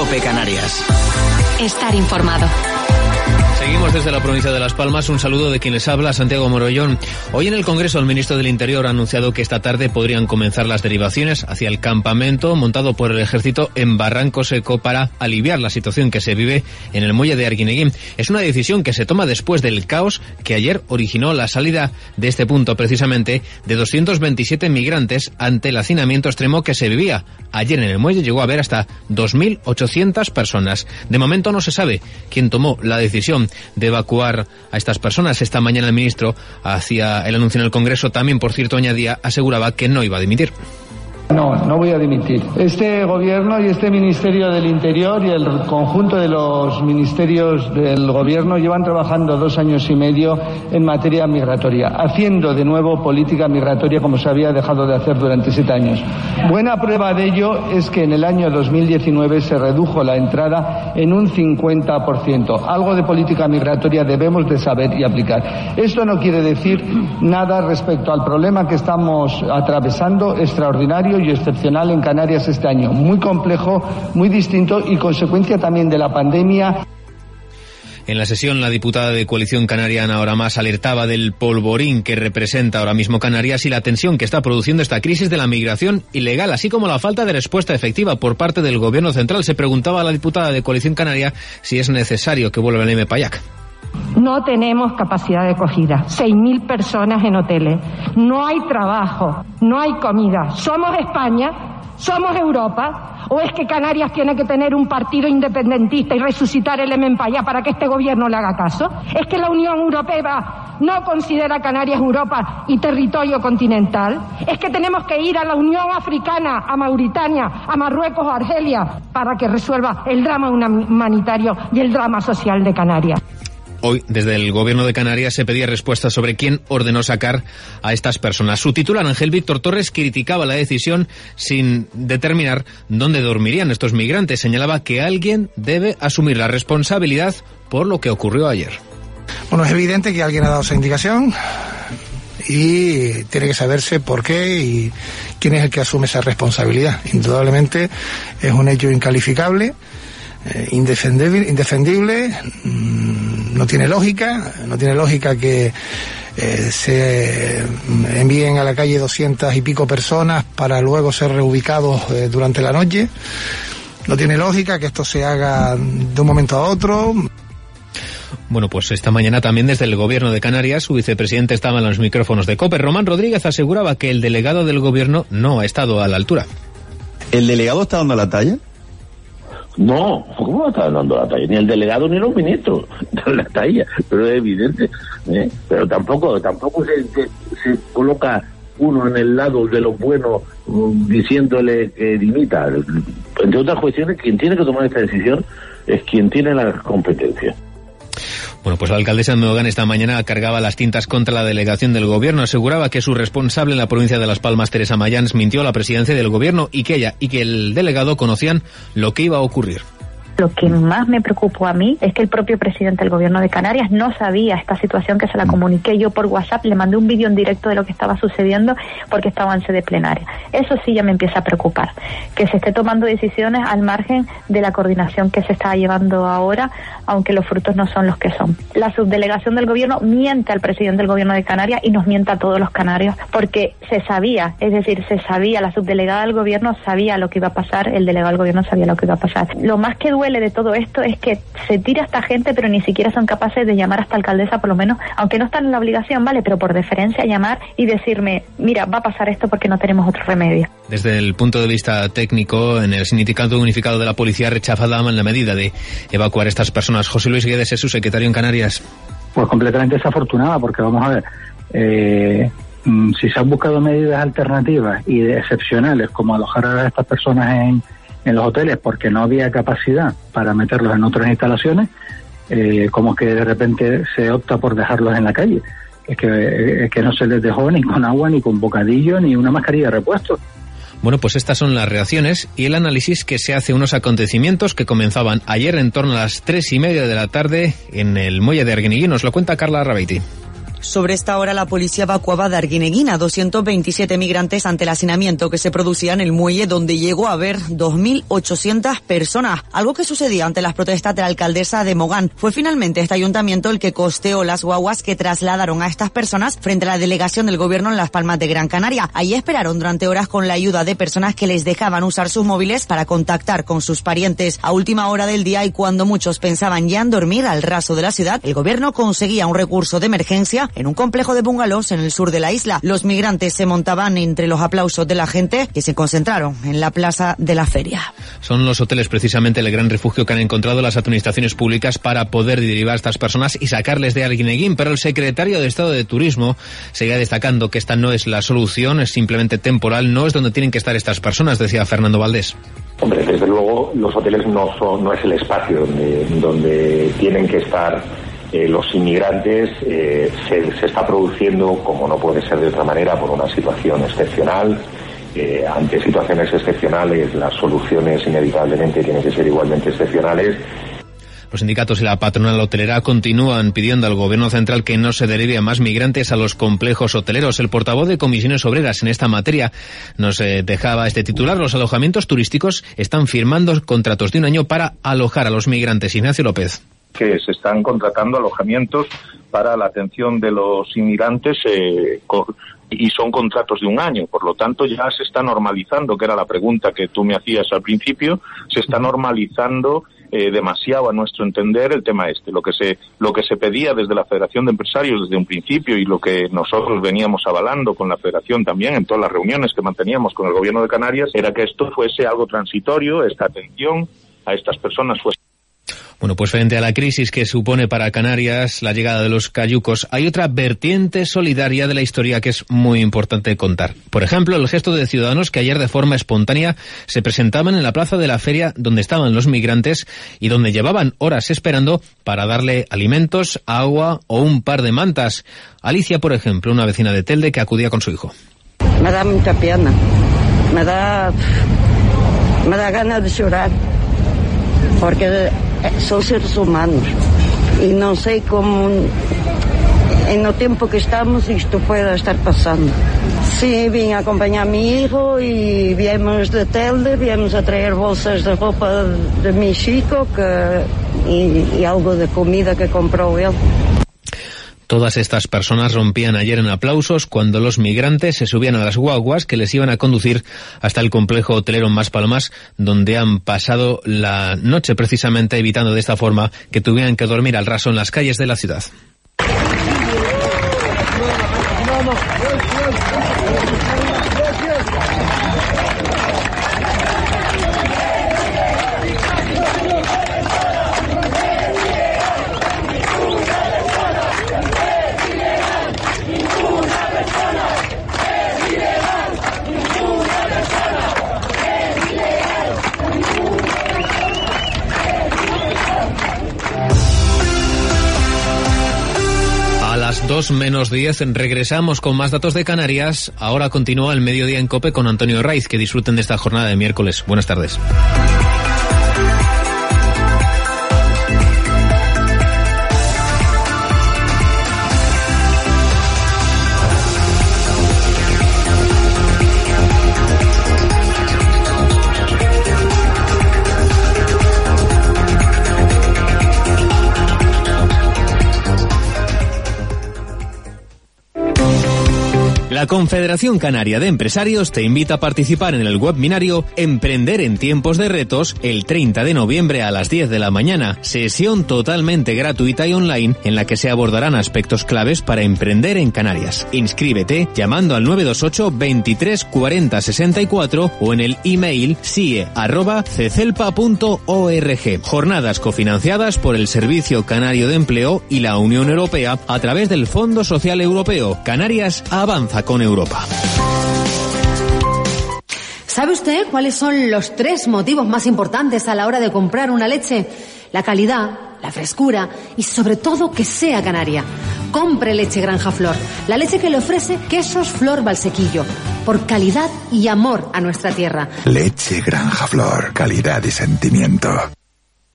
COPE Canarias. Estar informado. Seguimos desde la provincia de Las Palmas. Un saludo de quien les habla, Santiago Morollón. Hoy en el Congreso el ministro del Interior ha anunciado que esta tarde podrían comenzar las derivaciones hacia el campamento montado por el Ejército en Barranco Seco para aliviar la situación que se vive en el muelle de Arguineguín. Es una decisión que se toma después del caos que ayer originó la salida de este punto, precisamente, de 227 migrantes ante el hacinamiento extremo que se vivía. Ayer en el muelle llegó a haber hasta 2.800 personas. De momento no se sabe quién tomó la decisión de evacuar a estas personas. Esta mañana el ministro hacía el anuncio en el Congreso. También, por cierto, aseguraba que no iba a dimitir. No voy a dimitir. Este gobierno y este Ministerio del Interior y el conjunto de los ministerios del gobierno llevan trabajando 2 años y medio en materia migratoria, haciendo de nuevo política migratoria como se había dejado de hacer durante 7 años. Buena prueba de ello es que en el año 2019 se redujo la entrada en un 50%. Algo de política migratoria debemos de saber y aplicar. Esto no quiere decir nada respecto al problema que estamos atravesando, extraordinario y excepcional en Canarias este año, muy complejo, muy distinto y consecuencia también de la pandemia. En la sesión, la diputada de Coalición Canaria, Ana Oramás, alertaba del polvorín que representa ahora mismo Canarias y la tensión que está produciendo esta crisis de la migración ilegal, así como la falta de respuesta efectiva por parte del Gobierno central. Se preguntaba a la diputada de Coalición Canaria si es necesario que vuelva el MPAYAC. No tenemos capacidad de acogida. 6.000 personas en hoteles. No hay trabajo, no hay comida. ¿Somos España? ¿Somos Europa? ¿O es que Canarias tiene que tener un partido independentista y resucitar el MPAYAC para que este gobierno le haga caso? ¿Es que la Unión Europea no considera Canarias Europa y territorio continental? ¿Es que tenemos que ir a la Unión Africana, a Mauritania, a Marruecos o Argelia para que resuelva el drama humanitario y el drama social de Canarias? Hoy, desde el Gobierno de Canarias, se pedía respuesta sobre quién ordenó sacar a estas personas. Su titular, Ángel Víctor Torres, criticaba la decisión sin determinar dónde dormirían estos migrantes. Señalaba que alguien debe asumir la responsabilidad por lo que ocurrió ayer. Bueno, es evidente que alguien ha dado esa indicación y tiene que saberse por qué y quién es el que asume esa responsabilidad. Indudablemente es un hecho incalificable, indefendible, no tiene lógica que se envíen a la calle 200 y pico personas para luego ser reubicados durante la noche. No tiene lógica que esto se haga de un momento a otro. Bueno, pues esta mañana también desde el Gobierno de Canarias, su vicepresidente estaba en los micrófonos de COPE. Román Rodríguez aseguraba que el delegado del Gobierno no ha estado a la altura. ¿El delegado está dando la talla? No, ¿cómo está dando la talla? Ni el delegado ni los ministros dan la talla, pero es evidente. Pero tampoco se coloca uno en el lado de los buenos diciéndole que dimita. Entre otras cuestiones, quien tiene que tomar esta decisión es quien tiene la competencia. Bueno, pues la alcaldesa de Mogán esta mañana cargaba las tintas contra la delegación del Gobierno. Aseguraba que su responsable en la provincia de Las Palmas, Teresa Mayans, mintió a la presidencia del Gobierno y que ella y que el delegado conocían lo que iba a ocurrir. Lo que más me preocupó a mí es que el propio presidente del Gobierno de Canarias no sabía esta situación, que se la comuniqué yo por WhatsApp, le mandé un vídeo en directo de lo que estaba sucediendo porque estaba en sede plenaria. Eso sí ya me empieza a preocupar, que se esté tomando decisiones al margen de la coordinación que se está llevando ahora, aunque los frutos no son los que son. La subdelegación del Gobierno miente al presidente del Gobierno de Canarias y nos miente a todos los canarios, porque se sabía, la subdelegada del Gobierno sabía lo que iba a pasar, el delegado del Gobierno sabía lo que iba a pasar. Lo más que duele de todo esto es que se tira a esta gente, pero ni siquiera son capaces de llamar a esta alcaldesa, por lo menos, aunque no están en la obligación, ¿vale? Pero por deferencia llamar y decirme, mira, va a pasar esto porque no tenemos otro remedio. Desde el punto de vista técnico, en el Sindicato Unificado de la Policía rechazaban la medida de evacuar a estas personas. José Luis Guedes es su secretario en Canarias. Pues completamente desafortunada, porque vamos a ver, si se han buscado medidas alternativas y excepcionales, como alojar a estas personas en los hoteles porque no había capacidad para meterlos en otras instalaciones, como que de repente se opta por dejarlos en la calle. Es que no se les dejó ni con agua, ni con bocadillo, ni una mascarilla de repuesto. Bueno, pues estas son las reacciones y el análisis que se hace unos acontecimientos que comenzaban ayer en torno a las 3:30 de la tarde en el muelle de Arguineguín. Nos lo cuenta Carla Rabeiti. Sobre esta hora la policía evacuaba de Arguineguín a 227 migrantes ante el hacinamiento que se producía en el muelle, donde llegó a haber 2.800 personas, algo que sucedía ante las protestas de la alcaldesa de Mogán. Fue finalmente este ayuntamiento el que costeó las guaguas que trasladaron a estas personas frente a la delegación del gobierno en Las Palmas de Gran Canaria. Allí esperaron durante horas con la ayuda de personas que les dejaban usar sus móviles para contactar con sus parientes. A última hora del día y cuando muchos pensaban ya en dormir al raso de la ciudad, el gobierno conseguía un recurso de emergencia en un complejo de bungalows en el sur de la isla. Los migrantes se montaban entre los aplausos de la gente que se concentraron en la plaza de la feria. Son los hoteles precisamente el gran refugio que han encontrado las administraciones públicas para poder derivar a estas personas y sacarles de Arguineguín, pero el secretario de Estado de Turismo seguía destacando que esta no es la solución, es simplemente temporal, no es donde tienen que estar estas personas, decía Fernando Valdés. Hombre, desde luego los hoteles no es el espacio donde tienen que estar los inmigrantes. Se está produciendo, como no puede ser de otra manera, por una situación excepcional. Ante situaciones excepcionales, las soluciones inevitablemente tienen que ser igualmente excepcionales. Los sindicatos y la patronal hotelera continúan pidiendo al gobierno central que no se derive a más migrantes a los complejos hoteleros. El portavoz de Comisiones Obreras en esta materia nos dejaba este titular. Los alojamientos turísticos están firmando contratos de un año para alojar a los migrantes. Ignacio López. Que se están contratando alojamientos para la atención de los inmigrantes y son contratos de un año, por lo tanto ya se está normalizando, que era la pregunta que tú me hacías al principio, se está normalizando demasiado a nuestro entender el tema este. Lo que se pedía desde la Federación de Empresarios desde un principio y lo que nosotros veníamos avalando con la Federación también en todas las reuniones que manteníamos con el Gobierno de Canarias era que esto fuese algo transitorio, esta atención a estas personas fuese. Bueno, pues frente a la crisis que supone para Canarias la llegada de los cayucos, hay otra vertiente solidaria de la historia que es muy importante contar. Por ejemplo, el gesto de ciudadanos que ayer de forma espontánea se presentaban en la plaza de la feria donde estaban los migrantes y donde llevaban horas esperando para darle alimentos, agua o un par de mantas. Alicia, por ejemplo, una vecina de Telde que acudía con su hijo. Me da mucha pena, me da ganas de llorar, porque son seres humanos y no sé cómo en el tiempo que estamos esto pueda estar pasando. Sí, vine a acompañar a mi hijo y viemos de Telde, viemos a traer bolsas de ropa de mi chico y algo de comida que compró él. Todas estas personas rompían ayer en aplausos cuando los migrantes se subían a las guaguas que les iban a conducir hasta el complejo hotelero Maspalomas, donde han pasado la noche precisamente evitando de esta forma que tuvieran que dormir al raso en las calles de la ciudad. A las 2:10 regresamos con más datos de Canarias. Ahora continúa el mediodía en COPE con Antonio Raiz. Que disfruten de esta jornada de miércoles. Buenas tardes. La Confederación Canaria de Empresarios te invita a participar en el webinario Emprender en tiempos de retos el 30 de noviembre a las 10 de la mañana. Sesión totalmente gratuita y online en la que se abordarán aspectos claves para emprender en Canarias. Inscríbete llamando al 928 23 40 64 o en el email sie@cecelpa.org. Jornadas cofinanciadas por el Servicio Canario de Empleo y la Unión Europea a través del Fondo Social Europeo. Canarias avanza con Europa. ¿Sabe usted cuáles son los 3 motivos más importantes a la hora de comprar una leche? La calidad, la frescura y sobre todo que sea canaria. Compre leche Granja Flor, la leche que le ofrece Quesos Flor Valsequillo, por calidad y amor a nuestra tierra. Leche Granja Flor, calidad y sentimiento.